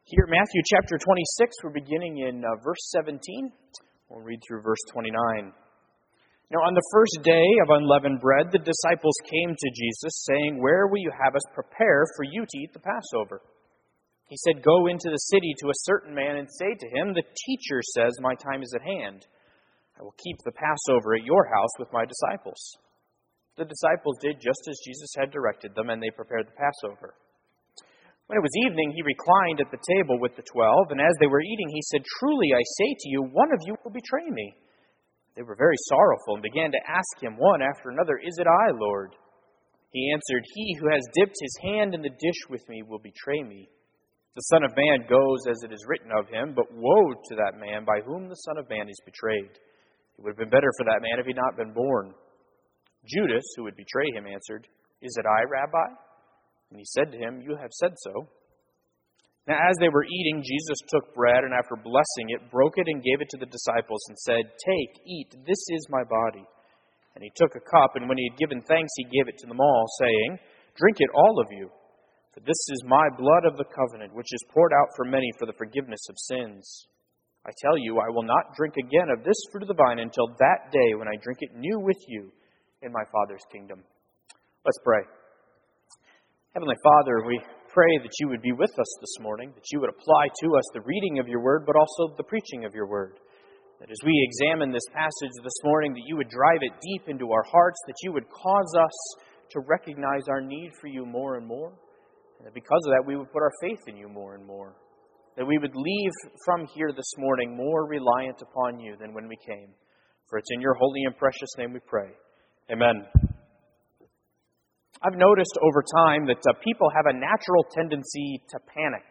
Here, Matthew chapter 26, we're beginning in verse 17. We'll read through verse 29. Now, on the first day of unleavened bread, the disciples came to Jesus, saying, "Where will you have us prepare for you to eat the Passover?" He said, "Go into the city to a certain man and say to him, 'The teacher says, my time is at hand. I will keep the Passover at your house with my disciples.'" The disciples did just as Jesus had directed them, and they prepared the Passover. When it was evening, he reclined at the table with the 12, and as they were eating, he said, "Truly I say to you, one of you will betray me." They were very sorrowful and began to ask him one after another, "Is it I, Lord?" He answered, "He who has dipped his hand in the dish with me will betray me. The Son of Man goes as it is written of him, but woe to that man by whom the Son of Man is betrayed. It would have been better for that man if he had not been born." Judas, who would betray him, answered, "Is it I, Rabbi?" And he said to him, "You have said so." Now as they were eating, Jesus took bread, and after blessing it, broke it and gave it to the disciples, and said, "Take, eat, this is my body." And he took a cup, and when he had given thanks, he gave it to them all, saying, "Drink it, all of you, for this is my blood of the covenant, which is poured out for many for the forgiveness of sins. I tell you, I will not drink again of this fruit of the vine until that day when I drink it new with you in my Father's kingdom." Let's pray. Heavenly Father, we pray that you would be with us this morning, that you would apply to us the reading of your word, but also the preaching of your word. That as we examine this passage this morning, that you would drive it deep into our hearts, that you would cause us to recognize our need for you more and more, and that because of that we would put our faith in you more and more. That we would leave from here this morning more reliant upon you than when we came. For it's in your holy and precious name we pray. Amen. I've noticed over time that people have a natural tendency to panic.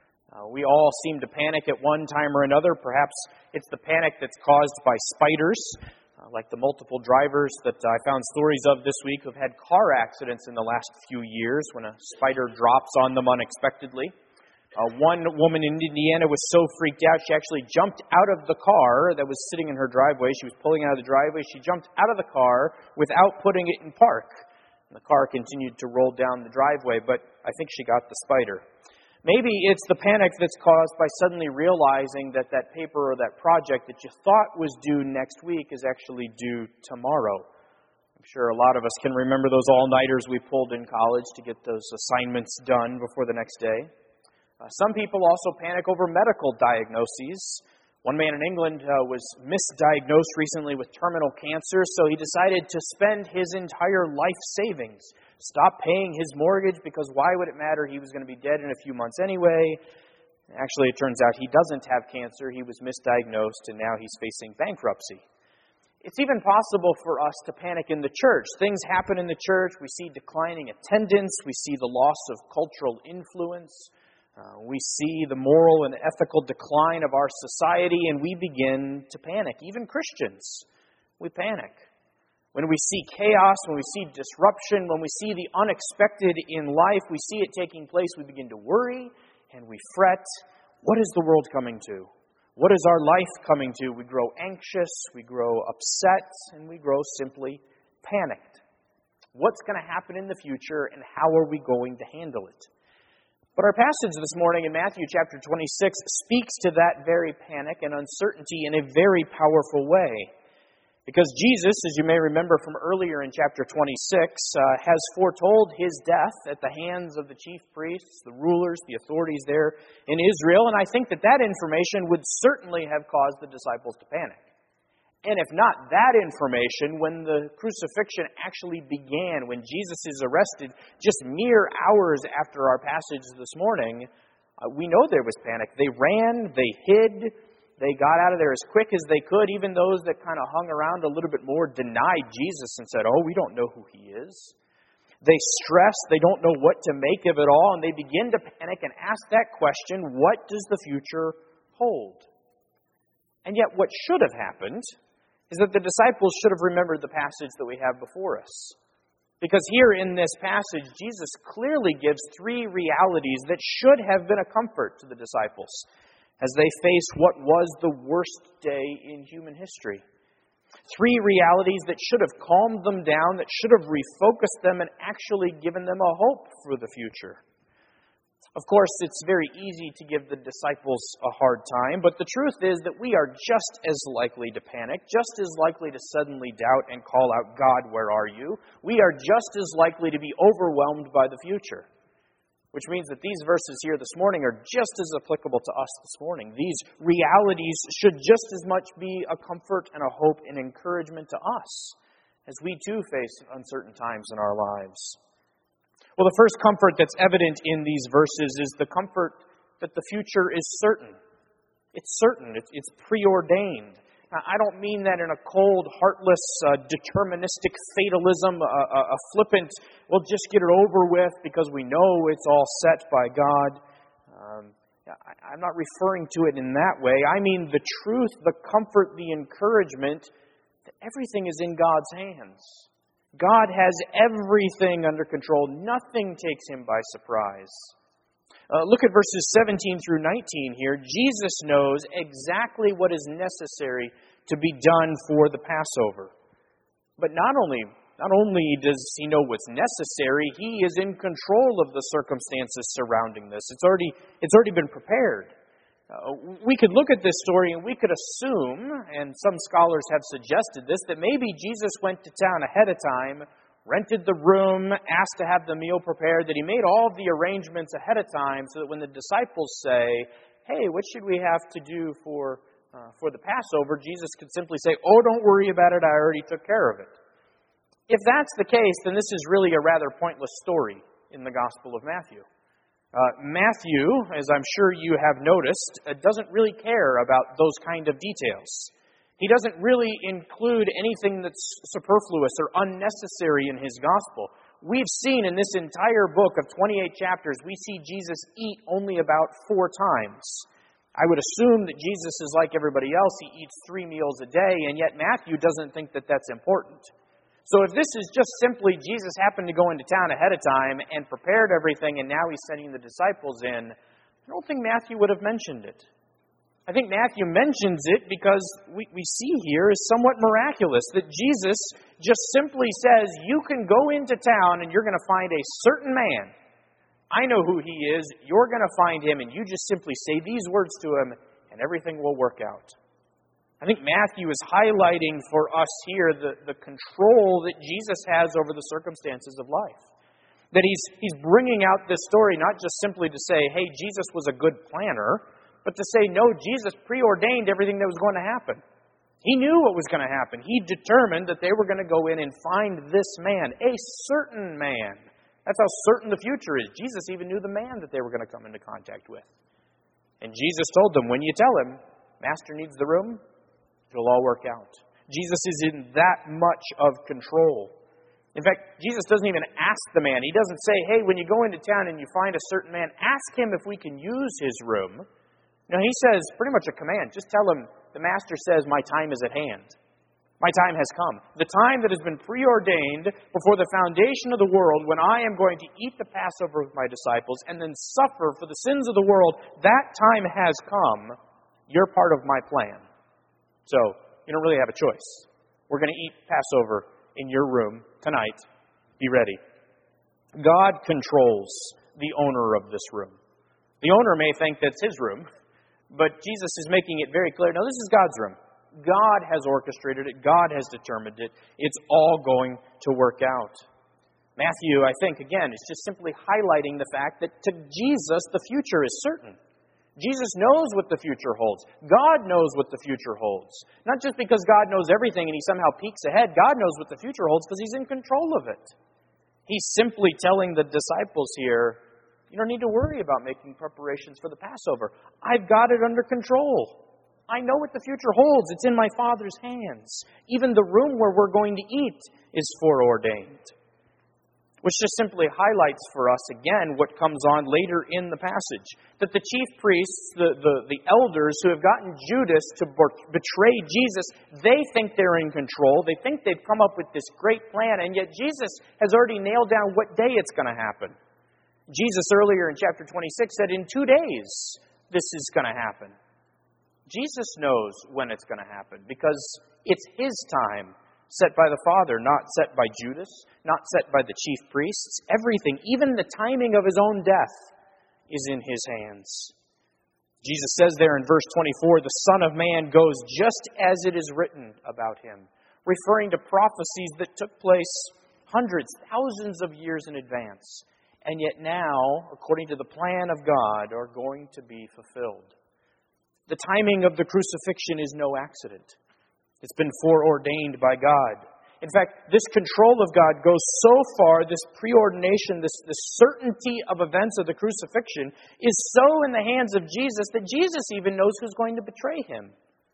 We all seem to panic at one time or another. Perhaps it's the panic that's caused by spiders, like the multiple drivers that I found stories of this week who've had car accidents in the last few years when a spider drops on them unexpectedly. One woman in Indiana was so freaked out, she actually jumped out of the car that was sitting in her driveway. She was pulling out of the driveway. She jumped out of the car without putting it in park. And the car continued to roll down the driveway, but I think she got the spider. Maybe it's the panic that's caused by suddenly realizing that that paper or that project that you thought was due next week is actually due tomorrow. I'm sure a lot of us can remember those all-nighters we pulled in college to get those assignments done before the next day. Some people also panic over medical diagnoses. One man in England was misdiagnosed recently with terminal cancer, so he decided to spend his entire life savings, stop paying his mortgage, because why would it matter? He was going to be dead in a few months anyway. Actually, it turns out he doesn't have cancer. He was misdiagnosed, and now he's facing bankruptcy. It's even possible for us to panic in the church. Things happen in the church. We see declining attendance. We see the loss of cultural influence. We see the moral and ethical decline of our society, and we begin to panic. Even Christians, we panic. When we see chaos, when we see disruption, when we see the unexpected in life, we see it taking place, we begin to worry and we fret. What is the world coming to? What is our life coming to? We grow anxious, we grow upset, and we grow simply panicked. What's going to happen in the future, and how are we going to handle it? But our passage this morning in Matthew chapter 26 speaks to that very panic and uncertainty in a very powerful way. Because Jesus, as you may remember from earlier in chapter 26, has foretold his death at the hands of the chief priests, the rulers, the authorities there in Israel. And I think that that information would certainly have caused the disciples to panic. And if not that information, when the crucifixion actually began, when Jesus is arrested just mere hours after our passage this morning, we know there was panic. They ran, they hid, they got out of there as quick as they could. Even those that kind of hung around a little bit more denied Jesus and said, "Oh, we don't know who he is." They stress, they don't know what to make of it all, and they begin to panic and ask that question, what does the future hold? And yet what should have happened is that the disciples should have remembered the passage that we have before us. Because here in this passage, Jesus clearly gives three realities that should have been a comfort to the disciples as they face what was the worst day in human history. Three realities that should have calmed them down, that should have refocused them and actually given them a hope for the future. Of course, it's very easy to give the disciples a hard time, but the truth is that we are just as likely to panic, just as likely to suddenly doubt and call out, "God, where are you?" We are just as likely to be overwhelmed by the future. Which means that these verses here this morning are just as applicable to us this morning. These realities should just as much be a comfort and a hope and encouragement to us as we too face uncertain times in our lives. Well, the first comfort that's evident in these verses is the comfort that the future is certain. It's certain. It's preordained. Now, I don't mean that in a cold, heartless, deterministic fatalism, a flippant, we'll just get it over with because we know it's all set by God. I'm not referring to it in that way. I mean the truth, the comfort, the encouragement that everything is in God's hands. God has everything under control. Nothing takes him by surprise. Look at verses 17 through 19 here. Jesus knows exactly what is necessary to be done for the Passover. But not only does he know what's necessary, he is in control of the circumstances surrounding this. It's already been prepared. We could look at this story and we could assume, and some scholars have suggested this, that maybe Jesus went to town ahead of time, rented the room, asked to have the meal prepared, that he made all of the arrangements ahead of time so that when the disciples say, "Hey, what should we have to do for the Passover?" Jesus could simply say, "Oh, don't worry about it, I already took care of it." If that's the case, then this is really a rather pointless story in the Gospel of Matthew. Matthew, as I'm sure you have noticed, doesn't really care about those kind of details. He doesn't really include anything that's superfluous or unnecessary in his gospel. We've seen in this entire book of 28 chapters, we see Jesus eat only about 4 times. I would assume that Jesus is like everybody else. He eats 3 meals a day, and yet Matthew doesn't think that that's important. So if this is just simply Jesus happened to go into town ahead of time and prepared everything, and now he's sending the disciples in, I don't think Matthew would have mentioned it. I think Matthew mentions it because we see here is somewhat miraculous, that Jesus just simply says, you can go into town and you're going to find a certain man. I know who he is, you're going to find him, and you just simply say these words to him, and everything will work out. I think Matthew is highlighting for us here the control that Jesus has over the circumstances of life. That he's bringing out this story not just simply to say, hey, Jesus was a good planner, but to say, no, Jesus preordained everything that was going to happen. He knew what was going to happen. He determined that they were going to go in and find this man, a certain man. That's how certain the future is. Jesus even knew the man that they were going to come into contact with. And Jesus told them, when you tell him, Master needs the room, it'll all work out. Jesus is in that much of control. In fact, Jesus doesn't even ask the man. He doesn't say, hey, when you go into town and you find a certain man, ask him if we can use his room. No, he says pretty much a command. Just tell him, the Master says, my time is at hand. My time has come. The time that has been preordained before the foundation of the world, when I am going to eat the Passover with my disciples and then suffer for the sins of the world, that time has come. You're part of my plan. So, you don't really have a choice. We're going to eat Passover in your room tonight. Be ready. God controls the owner of this room. The owner may think that's his room, but Jesus is making it very clear, no, this is God's room. God has orchestrated it. God has determined it. It's all going to work out. Matthew, I think, again, is just simply highlighting the fact that to Jesus, the future is certain. Jesus knows what the future holds. God knows what the future holds. Not just because God knows everything and he somehow peeks ahead. God knows what the future holds because he's in control of it. He's simply telling the disciples here, you don't need to worry about making preparations for the Passover. I've got it under control. I know what the future holds. It's in my Father's hands. Even the room where we're going to eat is foreordained. Which just simply highlights for us again what comes on later in the passage. That the chief priests, the elders who have gotten Judas to betray Jesus, they think they're in control. They think they've come up with this great plan, and yet Jesus has already nailed down what day it's going to happen. Jesus earlier in chapter 26 said, in 2 days this is going to happen. Jesus knows when it's going to happen because it's his time, set by the Father, not set by Judas, not set by the chief priests. Everything, even the timing of his own death, is in his hands. Jesus says there in verse 24, the Son of Man goes just as it is written about him, referring to prophecies that took place hundreds, thousands of years in advance, and yet now, according to the plan of God, are going to be fulfilled. The timing of the crucifixion is no accident. It's been foreordained by God. In fact, this control of God goes so far, this preordination, this certainty of events of the crucifixion is so in the hands of Jesus that Jesus even knows who's going to betray him.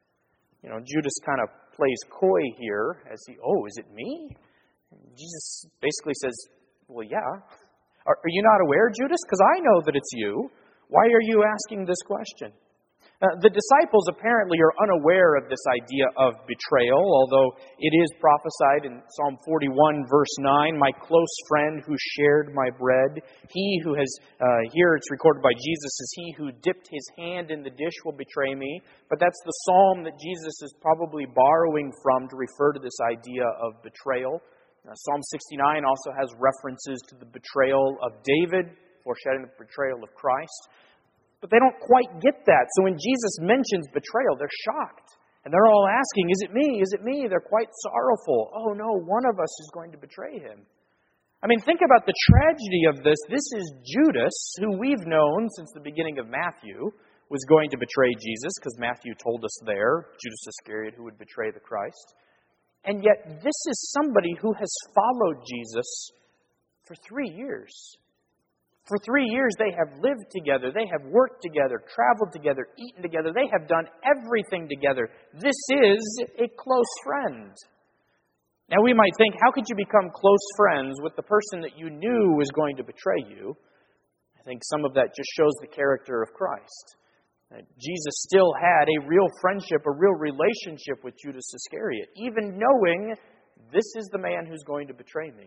Judas kind of plays coy here as is it me? And Jesus basically says, well, yeah. Are you not aware, Judas? Because I know that it's you. Why are you asking this question? The disciples apparently are unaware of this idea of betrayal, although it is prophesied in Psalm 41, verse 9, my close friend who shared my bread. He who has, here it's recorded by Jesus, is he who dipped his hand in the dish will betray me. But that's the psalm that Jesus is probably borrowing from to refer to this idea of betrayal. Psalm 69 also has references to the betrayal of David, foreshadowing the betrayal of Christ. But they don't quite get that. So when Jesus mentions betrayal, they're shocked. And they're all asking, is it me? Is it me? They're quite sorrowful. Oh no, one of us is going to betray him. I mean, think about the tragedy of this. This is Judas, who we've known since the beginning of Matthew, was going to betray Jesus, because Matthew told us there, Judas Iscariot, who would betray the Christ. And yet, this is somebody who has followed Jesus for 3 years. For 3 years, they have lived together. They have worked together, traveled together, eaten together. They have done everything together. This is a close friend. Now, we might think, how could you become close friends with the person that you knew was going to betray you? I think some of that just shows the character of Christ. Jesus still had a real friendship, a real relationship with Judas Iscariot, even knowing this is the man who's going to betray me.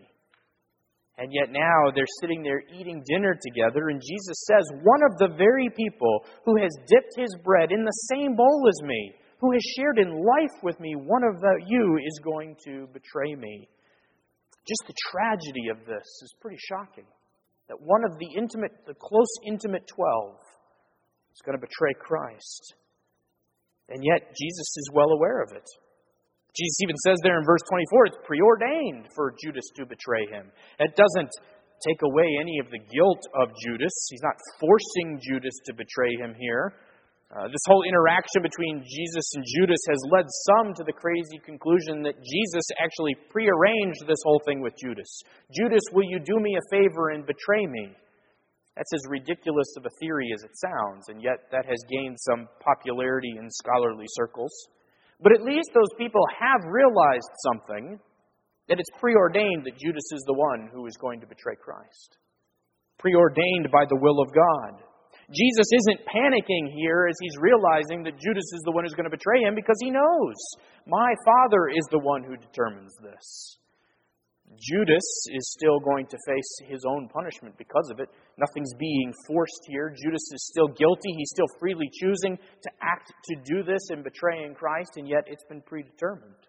And yet now they're sitting there eating dinner together, and Jesus says, one of the very people who has dipped his bread in the same bowl as me, who has shared in life with me, one of you is going to betray me. Just the tragedy of this is pretty shocking. That one of the close intimate 12 is going to betray Christ. And yet Jesus is well aware of it. Jesus even says there in verse 24, it's preordained for Judas to betray him. It doesn't take away any of the guilt of Judas. He's not forcing Judas to betray him here. This whole interaction between Jesus and Judas has led some to the crazy conclusion that Jesus actually prearranged this whole thing with Judas. Judas, will you do me a favor and betray me? That's as ridiculous of a theory as it sounds, and yet that has gained some popularity in scholarly circles. But at least those people have realized something, that it's preordained that Judas is the one who is going to betray Christ. Preordained by the will of God. Jesus isn't panicking here as he's realizing that Judas is the one who's going to betray him, because he knows, my Father is the one who determines this. Judas is still going to face his own punishment because of it. Nothing's being forced here. Judas is still guilty. He's still freely choosing to act to do this in betraying Christ, and yet it's been predetermined.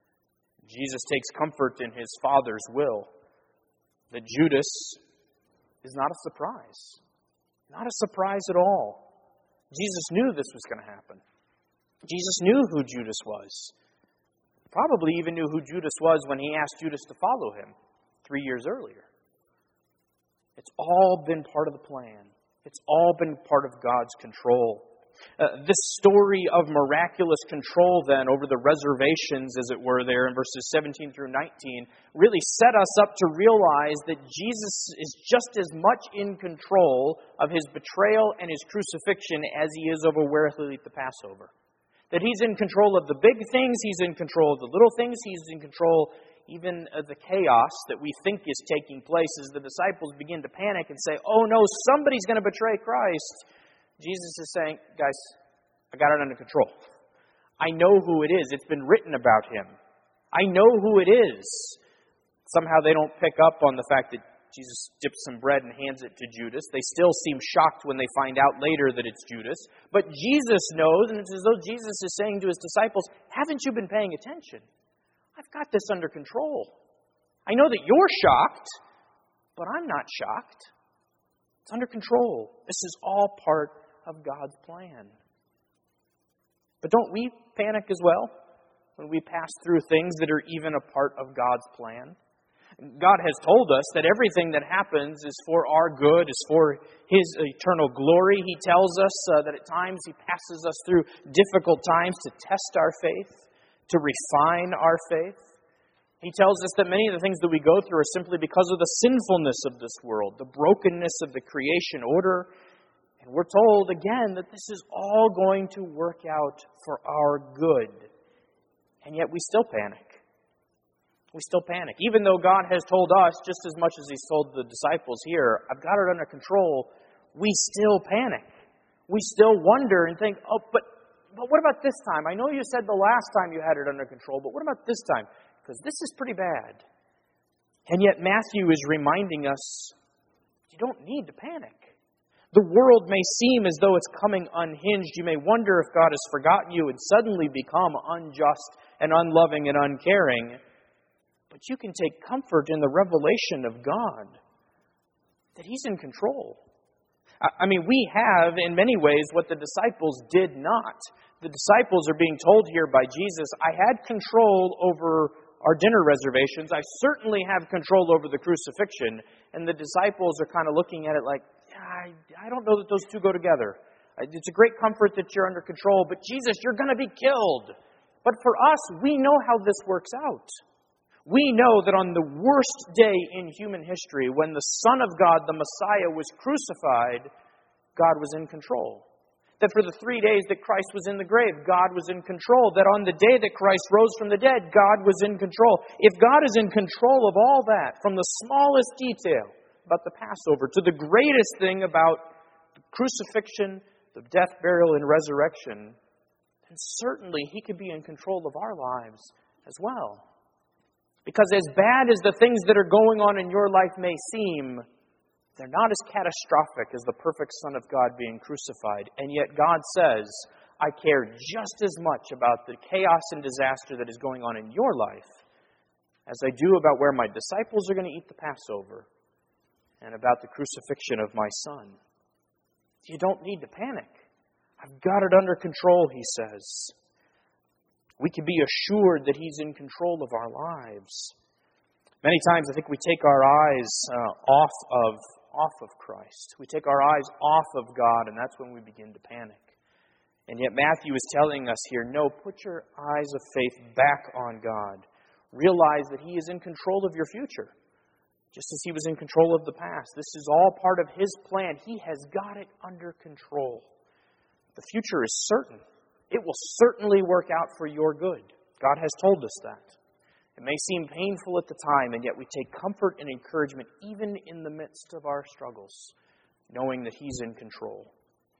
Jesus takes comfort in his Father's will that Judas is not a surprise. Not a surprise at all. Jesus knew this was going to happen. Jesus knew who Judas was. Probably even knew who Judas was when he asked Judas to follow him 3 years earlier. It's all been part of the plan. It's all been part of God's control. This story of miraculous control then over the reservations, as it were, there in verses 17 through 19, really set us up to realize that Jesus is just as much in control of his betrayal and his crucifixion as he is over where he'll eat the Passover. That he's in control of the big things, he's in control of the little things, he's in control even of the chaos that we think is taking place as the disciples begin to panic and say, oh no, somebody's going to betray Christ. Jesus is saying, guys, I got it under control. I know who it is. It's been written about him. I know who it is. Somehow they don't pick up on the fact that Jesus dips some bread and hands it to Judas. They still seem shocked when they find out later that it's Judas. But Jesus knows, and it's as though Jesus is saying to his disciples, haven't you been paying attention? I've got this under control. I know that you're shocked, but I'm not shocked. It's under control. This is all part of God's plan. But don't we panic as well when we pass through things that are even a part of God's plan? God has told us that everything that happens is for our good, is for His eternal glory. He tells us that at times He passes us through difficult times to test our faith, to refine our faith. He tells us that many of the things that we go through are simply because of the sinfulness of this world, the brokenness of the creation order. And we're told again that this is all going to work out for our good. And yet we still panic. We still panic. Even though God has told us, just as much as He's told the disciples here, I've got it under control, we still panic. We still wonder and think, oh, but what about this time? I know you said the last time you had it under control, but what about this time? Because this is pretty bad. And yet Matthew is reminding us, you don't need to panic. The world may seem as though it's coming unhinged. You may wonder if God has forgotten you and suddenly become unjust and unloving and uncaring. But you can take comfort in the revelation of God, that He's in control. I mean, we have, in many ways, what the disciples did not. The disciples are being told here by Jesus, I had control over our dinner reservations. I certainly have control over the crucifixion. And the disciples are kind of looking at it like, I don't know that those two go together. It's a great comfort that you're under control, but Jesus, you're going to be killed. But for us, we know how this works out. We know that on the worst day in human history, when the Son of God, the Messiah, was crucified, God was in control. That for the 3 days that Christ was in the grave, God was in control. That on the day that Christ rose from the dead, God was in control. If God is in control of all that, from the smallest detail about the Passover to the greatest thing about the crucifixion, the death, burial, and resurrection, then certainly He could be in control of our lives as well. Because as bad as the things that are going on in your life may seem, they're not as catastrophic as the perfect Son of God being crucified. And yet God says, I care just as much about the chaos and disaster that is going on in your life as I do about where my disciples are going to eat the Passover and about the crucifixion of my Son. You don't need to panic. I've got it under control, He says. We can be assured that He's in control of our lives. Many times I think we take our eyes off of Christ. We take our eyes off of God, and that's when we begin to panic. And yet Matthew is telling us here, no, put your eyes of faith back on God. Realize that He is in control of your future, just as He was in control of the past. This is all part of His plan. He has got it under control. The future is certain. It will certainly work out for your good. God has told us that. It may seem painful at the time, and yet we take comfort and encouragement even in the midst of our struggles, knowing that He's in control.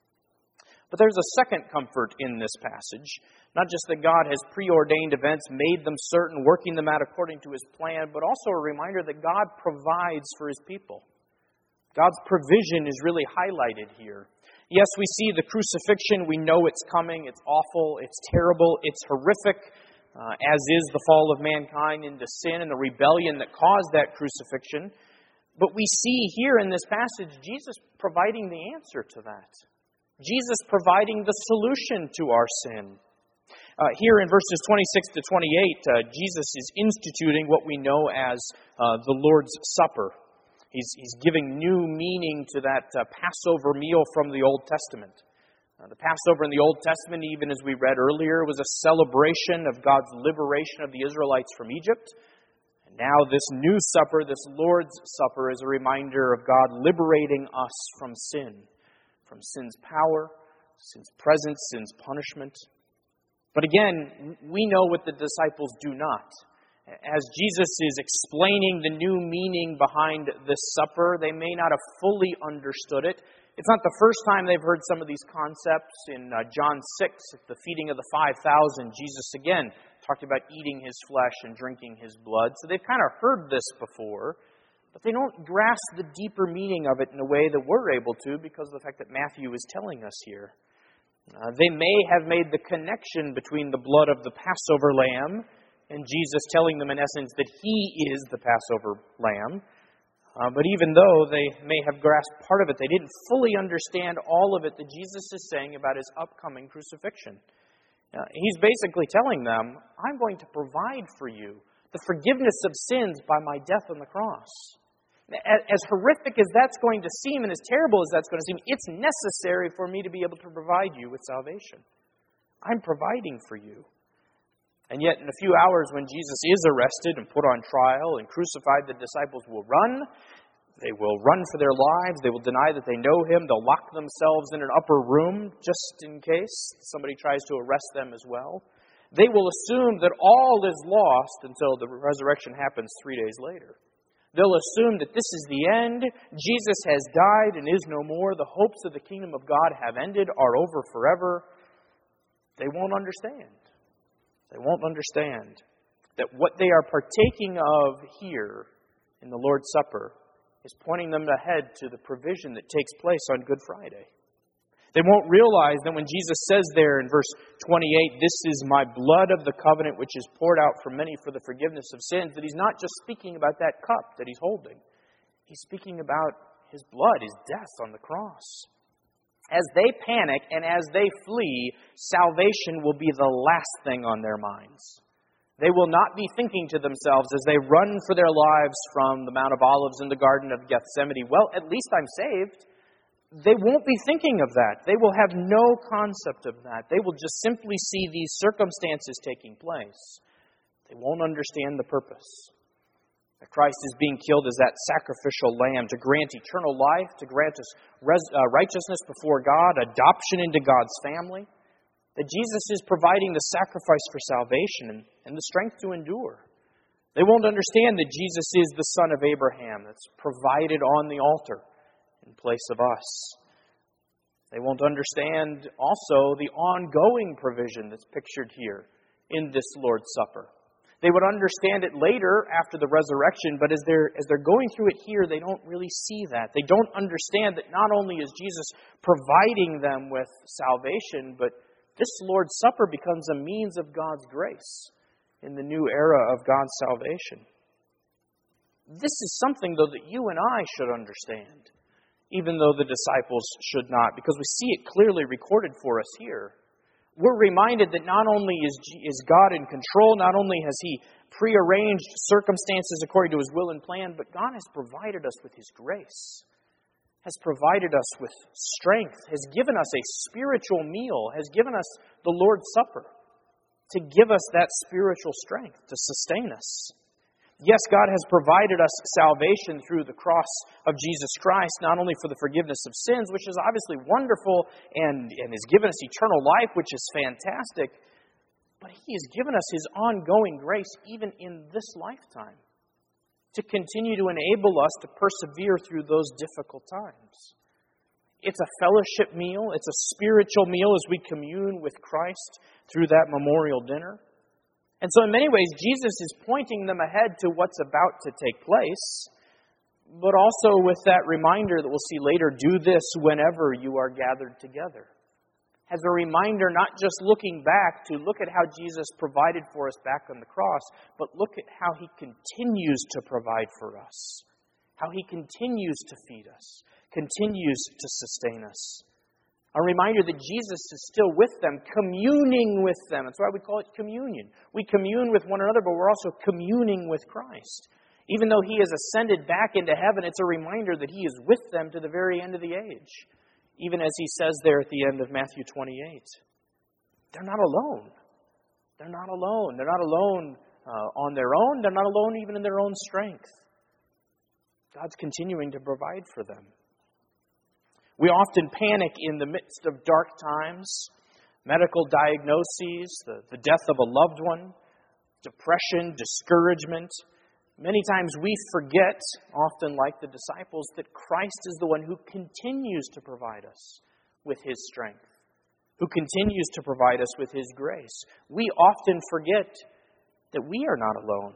But there's a second comfort in this passage. Not just that God has preordained events, made them certain, working them out according to His plan, but also a reminder that God provides for His people. God's provision is really highlighted here. Yes, we see the crucifixion. We know it's coming. It's awful. It's terrible. It's horrific, as is the fall of mankind into sin and the rebellion that caused that crucifixion. But we see here in this passage Jesus providing the answer to that. Jesus providing the solution to our sin. Here in verses 26 to 28, Jesus is instituting what we know as the Lord's Supper. He's giving new meaning to that Passover meal from the Old Testament. The Passover in the Old Testament, even as we read earlier, was a celebration of God's liberation of the Israelites from Egypt. And now this new supper, this Lord's Supper, is a reminder of God liberating us from sin, from sin's power, sin's presence, sin's punishment. But again, we know what the disciples do not. As Jesus is explaining the new meaning behind this supper, they may not have fully understood it. It's not the first time they've heard some of these concepts. In John 6, at the feeding of the 5,000, Jesus again talked about eating His flesh and drinking His blood. So they've kind of heard this before, but they don't grasp the deeper meaning of it in a way that we're able to because of the fact that Matthew is telling us here. They may have made the connection between the blood of the Passover lamb and Jesus telling them, in essence, that He is the Passover lamb. But even though they may have grasped part of it, they didn't fully understand all of it that Jesus is saying about his upcoming crucifixion. He's basically telling them, I'm going to provide for you the forgiveness of sins by my death on the cross. As horrific as that's going to seem and as terrible as that's going to seem, it's necessary for me to be able to provide you with salvation. I'm providing for you. And yet, in a few hours when Jesus is arrested and put on trial and crucified, the disciples will run. They will run for their lives. They will deny that they know him. They'll lock themselves in an upper room just in case somebody tries to arrest them as well. They will assume that all is lost until the resurrection happens 3 days later. They'll assume that this is the end. Jesus has died and is no more. The hopes of the kingdom of God have ended, are over forever. They won't understand. They won't understand that what they are partaking of here in the Lord's Supper is pointing them ahead to the provision that takes place on Good Friday. They won't realize that when Jesus says there in verse 28, this is my blood of the covenant which is poured out for many for the forgiveness of sins, that he's not just speaking about that cup that he's holding. He's speaking about his blood, his death on the cross. As they panic and as they flee, salvation will be the last thing on their minds. They will not be thinking to themselves as they run for their lives from the Mount of Olives in the Garden of Gethsemane, well, at least I'm saved. They won't be thinking of that. They will have no concept of that. They will just simply see these circumstances taking place. They won't understand the purpose. That Christ is being killed as that sacrificial lamb to grant eternal life, to grant us righteousness before God, adoption into God's family. That Jesus is providing the sacrifice for salvation and the strength to endure. They won't understand that Jesus is the Son of Abraham that's provided on the altar in place of us. They won't understand also the ongoing provision that's pictured here in this Lord's Supper. They would understand it later after the resurrection, but as they're going through it here, they don't really see that. They don't understand that not only is Jesus providing them with salvation, but this Lord's Supper becomes a means of God's grace in the new era of God's salvation. This is something, though, that you and I should understand, even though the disciples should not, because we see it clearly recorded for us here. We're reminded that not only is God in control, not only has he prearranged circumstances according to his will and plan, but God has provided us with his grace, has provided us with strength, has given us a spiritual meal, has given us the Lord's Supper to give us that spiritual strength, to sustain us. Yes, God has provided us salvation through the cross of Jesus Christ, not only for the forgiveness of sins, which is obviously wonderful, and has given us eternal life, which is fantastic, but he has given us his ongoing grace even in this lifetime to continue to enable us to persevere through those difficult times. It's a fellowship meal. It's a spiritual meal as we commune with Christ through that memorial dinner. And so in many ways, Jesus is pointing them ahead to what's about to take place, but also with that reminder that we'll see later, do this whenever you are gathered together. As a reminder, not just looking back to look at how Jesus provided for us back on the cross, but look at how he continues to provide for us, how he continues to feed us, continues to sustain us. A reminder that Jesus is still with them, communing with them. That's why we call it communion. We commune with one another, but we're also communing with Christ. Even though he has ascended back into heaven, it's a reminder that he is with them to the very end of the age. Even as he says there at the end of Matthew 28. They're not alone. They're not alone. They're not alone on their own. They're not alone even in their own strength. God's continuing to provide for them. We often panic in the midst of dark times, medical diagnoses, the death of a loved one, depression, discouragement. Many times we forget, often like the disciples, that Christ is the one who continues to provide us with his strength, who continues to provide us with his grace. We often forget that we are not alone.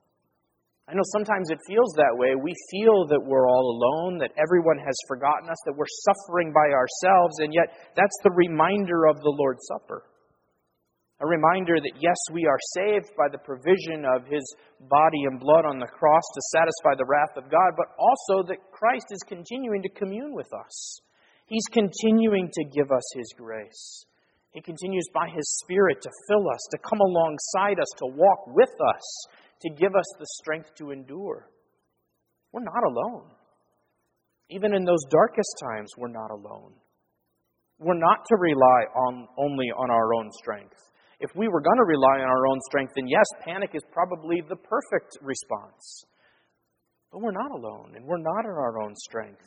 I know sometimes it feels that way. We feel that we're all alone, that everyone has forgotten us, that we're suffering by ourselves, and yet that's the reminder of the Lord's Supper. A reminder that, yes, we are saved by the provision of His body and blood on the cross to satisfy the wrath of God, but also that Christ is continuing to commune with us. He's continuing to give us His grace. He continues by His Spirit to fill us, to come alongside us, to walk with us, to give us the strength to endure. We're not alone. Even in those darkest times, we're not alone. We're not to rely only on our own strength. If we were going to rely on our own strength, then yes, panic is probably the perfect response. But we're not alone, and we're not in our own strength.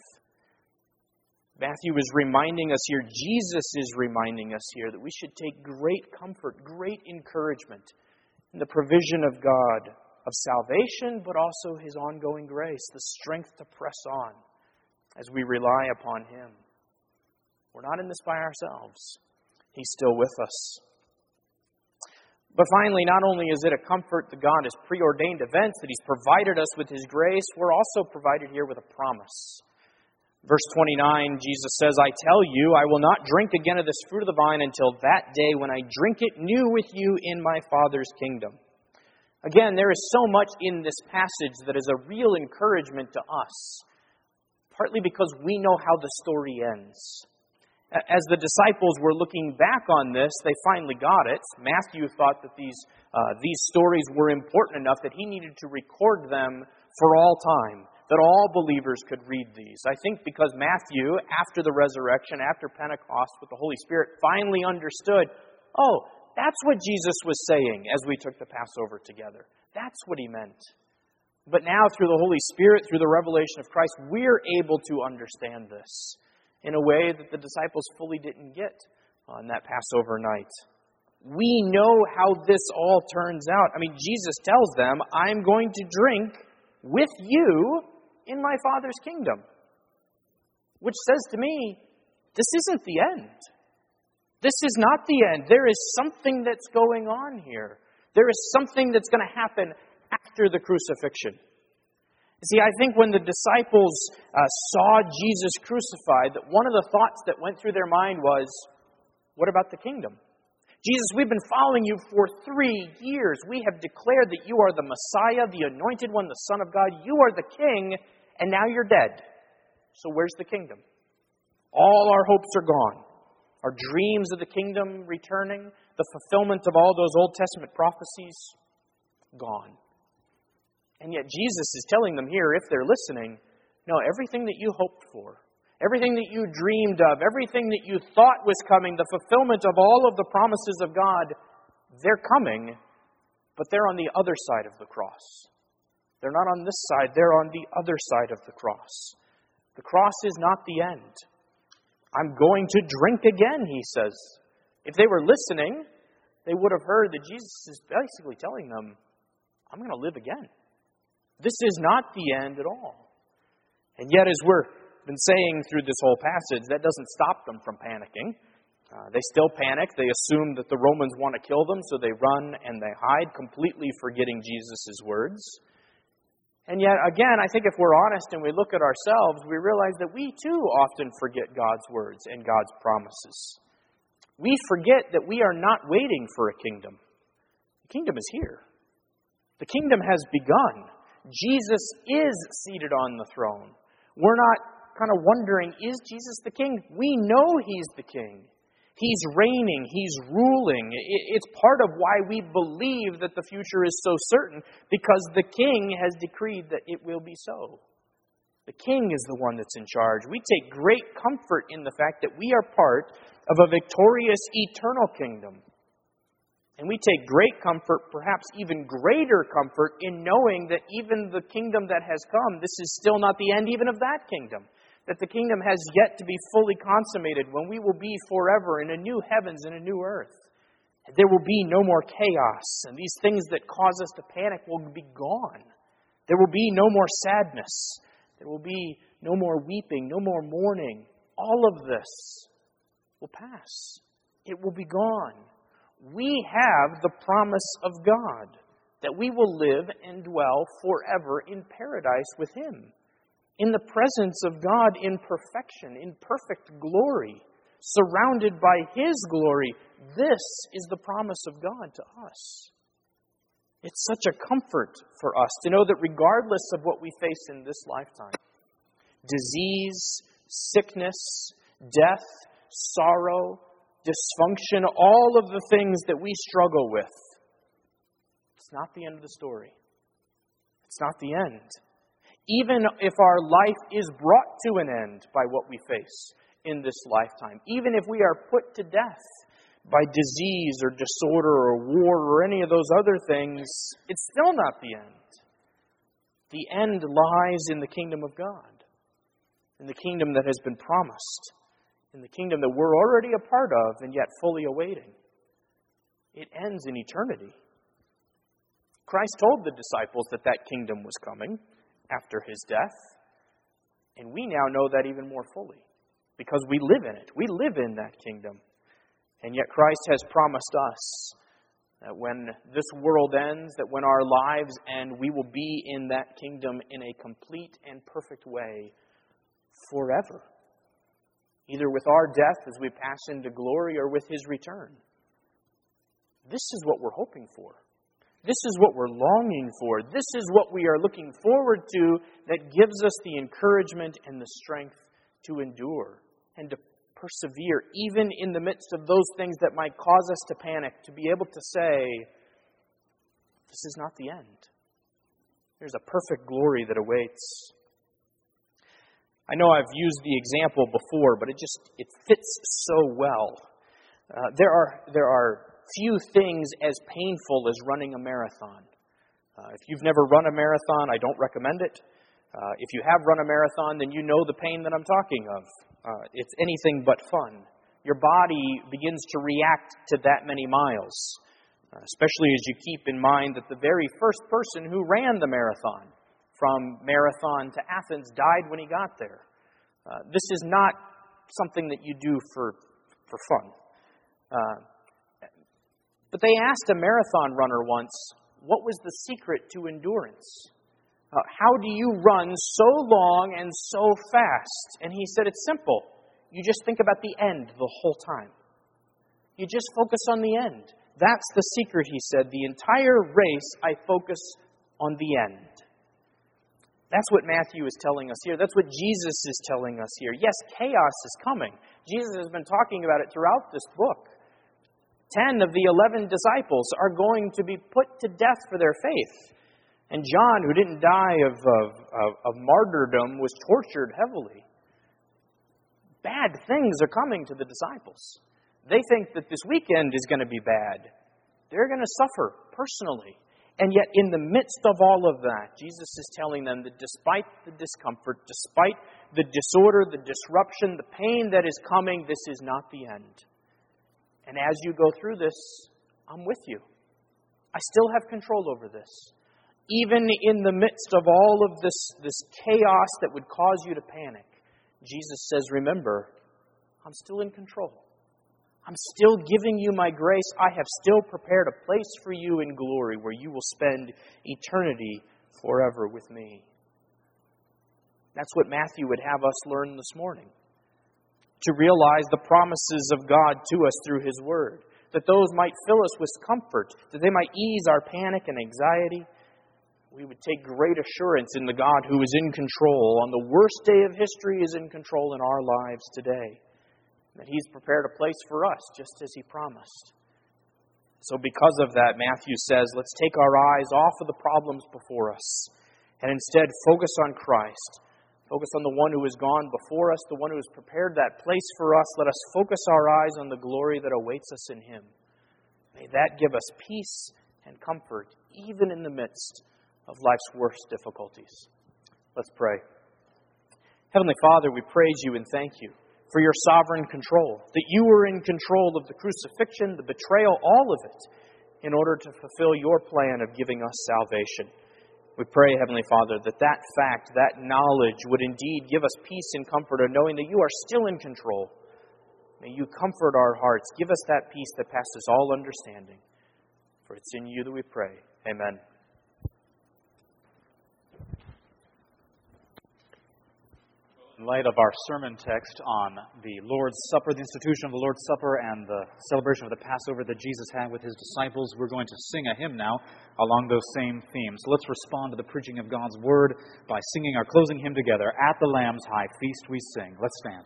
Matthew is reminding us here, Jesus is reminding us here, that we should take great comfort, great encouragement in the provision of God, of salvation, but also His ongoing grace, the strength to press on as we rely upon Him. We're not in this by ourselves. He's still with us. But finally, not only is it a comfort that God has preordained events, that He's provided us with His grace, we're also provided here with a promise. Verse 29, Jesus says, I tell you, I will not drink again of this fruit of the vine until that day when I drink it new with you in my Father's kingdom. Again, there is so much in this passage that is a real encouragement to us, partly because we know how the story ends. As the disciples were looking back on this, they finally got it. Matthew thought that these stories were important enough that he needed to record them for all time, that all believers could read these. I think because Matthew, after the resurrection, after Pentecost with the Holy Spirit, finally understood, oh, that's what Jesus was saying as we took the Passover together. That's what He meant. But now, through the Holy Spirit, through the revelation of Christ, we're able to understand this in a way that the disciples fully didn't get on that Passover night. We know how this all turns out. I mean, Jesus tells them, I'm going to drink with you in my Father's kingdom. Which says to me, this isn't the end. This is not the end. There is something that's going on here. There is something that's going to happen after the crucifixion. You see, I think when the disciples saw Jesus crucified, that one of the thoughts that went through their mind was, what about the kingdom? Jesus, we've been following you for 3 years. We have declared that you are the Messiah, the Anointed One, the Son of God. You are the King, and now you're dead. So where's the kingdom? All our hopes are gone. Our dreams of the kingdom returning, the fulfillment of all those Old Testament prophecies, gone. And yet Jesus is telling them here, if they're listening, no, everything that you hoped for, everything that you dreamed of, everything that you thought was coming, the fulfillment of all of the promises of God, they're coming, but they're on the other side of the cross. They're not on this side, they're on the other side of the cross. The cross is not the end. I'm going to drink again, He says. If they were listening, they would have heard that Jesus is basically telling them, I'm going to live again. This is not the end at all. And yet, as we've been saying through this whole passage, that doesn't stop them from panicking. They still panic. They assume that the Romans want to kill them, so they run and they hide, completely forgetting Jesus' words. And yet, again, I think if we're honest and we look at ourselves, we realize that we too often forget God's words and God's promises. We forget that we are not waiting for a kingdom. The kingdom is here. The kingdom has begun. Jesus is seated on the throne. We're not kind of wondering, is Jesus the king? We know He's the king. He's reigning. He's ruling. It's part of why we believe that the future is so certain, because the king has decreed that it will be so. The king is the one that's in charge. We take great comfort in the fact that we are part of a victorious eternal kingdom. And we take great comfort, perhaps even greater comfort, in knowing that even the kingdom that has come, this is still not the end even of that kingdom. That the kingdom has yet to be fully consummated when we will be forever in a new heavens and a new earth. There will be no more chaos, and these things that cause us to panic will be gone. There will be no more sadness. There will be no more weeping, no more mourning. All of this will pass. It will be gone. We have the promise of God that we will live and dwell forever in paradise with Him, in the presence of God in perfection, in perfect glory, surrounded by His glory. This is the promise of God to us. It's such a comfort for us to know that regardless of what we face in this lifetime, disease, sickness, death, sorrow, dysfunction, all of the things that we struggle with, it's not the end of the story. It's not the end. Even if our life is brought to an end by what we face in this lifetime, even if we are put to death by disease or disorder or war or any of those other things, it's still not the end. The end lies in the kingdom of God, in the kingdom that has been promised, in the kingdom that we're already a part of and yet fully awaiting. It ends in eternity. Christ told the disciples that that kingdom was coming after His death, and we now know that even more fully because we live in it. We live in that kingdom. And yet Christ has promised us that when this world ends, that when our lives end, we will be in that kingdom in a complete and perfect way forever. Either with our death as we pass into glory or with His return. This is what we're hoping for. This is what we're longing for. This is what we are looking forward to that gives us the encouragement and the strength to endure and to persevere, even in the midst of those things that might cause us to panic, to be able to say, this is not the end. There's a perfect glory that awaits. I know I've used the example before, but it fits so well. There are few things as painful as running a marathon. If you've never run a marathon, I don't recommend it. If you have run a marathon, then you know the pain that I'm talking of. It's anything but fun. Your body begins to react to that many miles, especially as you keep in mind that the very first person who ran the marathon from Marathon to Athens died when he got there. This is not something that you do for fun. But they asked a marathon runner once, what was the secret to endurance? How do you run so long and so fast? And he said, it's simple. You just think about the end the whole time. You just focus on the end. That's the secret, he said. The entire race, I focus on the end. That's what Matthew is telling us here. That's what Jesus is telling us here. Yes, chaos is coming. Jesus has been talking about it throughout this book. 10 of the 11 disciples are going to be put to death for their faith. And John, who didn't die of martyrdom, was tortured heavily. Bad things are coming to the disciples. They think that this weekend is going to be bad. They're going to suffer personally. And yet in the midst of all of that, Jesus is telling them that despite the discomfort, despite the disorder, the disruption, the pain that is coming, this is not the end. And as you go through this, I'm with you. I still have control over this. Even in the midst of all of this chaos that would cause you to panic, Jesus says, remember, I'm still in control. I'm still giving you my grace. I have still prepared a place for you in glory where you will spend eternity forever with me. That's what Matthew would have us learn this morning. To realize the promises of God to us through His Word. That those might fill us with comfort. That they might ease our panic and anxiety. We would take great assurance in the God who is in control on the worst day of history is in control in our lives today. That He's prepared a place for us just as He promised. So because of that, Matthew says, let's take our eyes off of the problems before us and instead focus on Christ. Focus on the one who has gone before us, the one who has prepared that place for us. Let us focus our eyes on the glory that awaits us in Him. May that give us peace and comfort, even in the midst of life's worst difficulties. Let's pray. Heavenly Father, we praise You and thank You for Your sovereign control, that You were in control of the crucifixion, the betrayal, all of it, in order to fulfill Your plan of giving us salvation. We pray, Heavenly Father, that fact, that knowledge would indeed give us peace and comfort of knowing that You are still in control. May You comfort our hearts. Give us that peace that passes all understanding. For it's in You that we pray. Amen. In light of our sermon text on the Lord's Supper, the institution of the Lord's Supper, and the celebration of the Passover that Jesus had with his disciples, we're going to sing a hymn now along those same themes. So let's respond to the preaching of God's Word by singing our closing hymn together. At the Lamb's high feast we sing. Let's stand.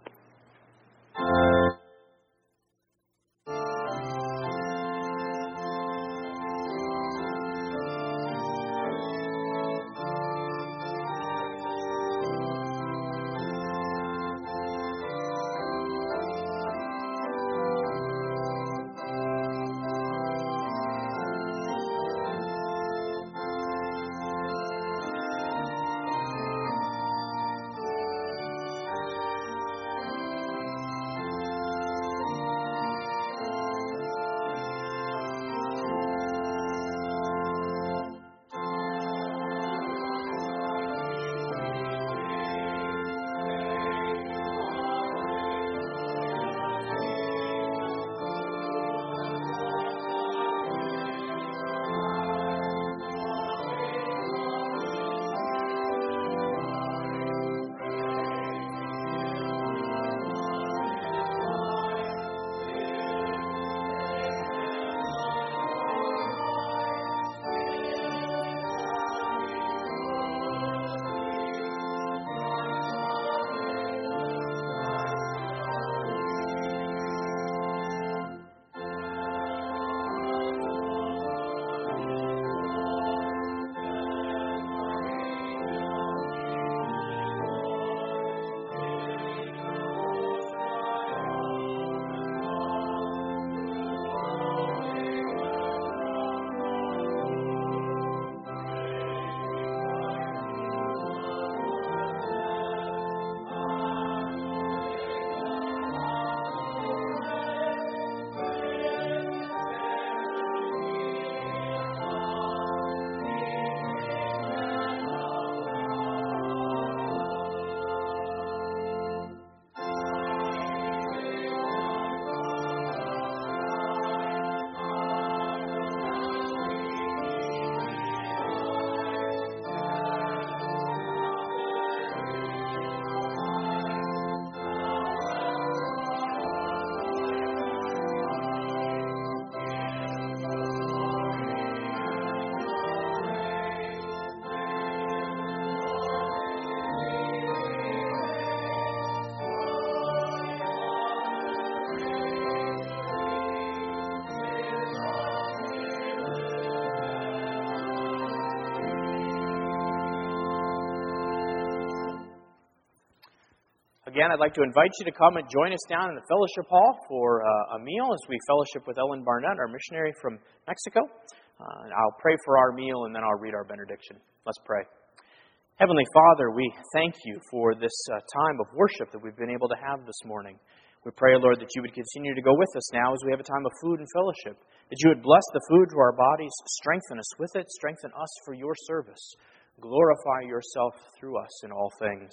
Again, I'd like to invite you to come and join us down in the fellowship hall for a meal as we fellowship with Ellen Barnett, our missionary from Mexico. I'll pray for our meal and then I'll read our benediction. Let's pray. Heavenly Father, we thank you for this time of worship that we've been able to have this morning. We pray, Lord, that you would continue to go with us now as we have a time of food and fellowship, that you would bless the food to our bodies, strengthen us with it, strengthen us for your service. Glorify yourself through us in all things.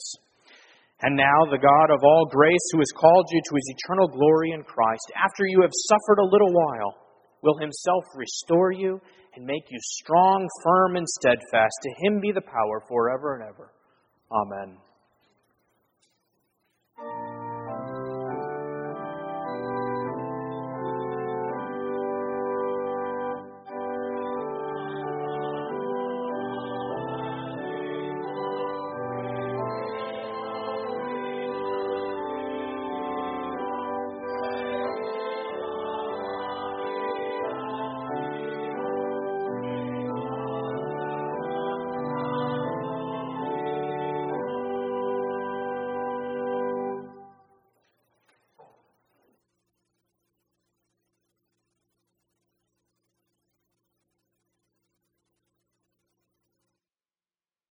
And now the God of all grace, who has called you to his eternal glory in Christ, after you have suffered a little while, will himself restore you and make you strong, firm, and steadfast. To him be the power forever and ever. Amen.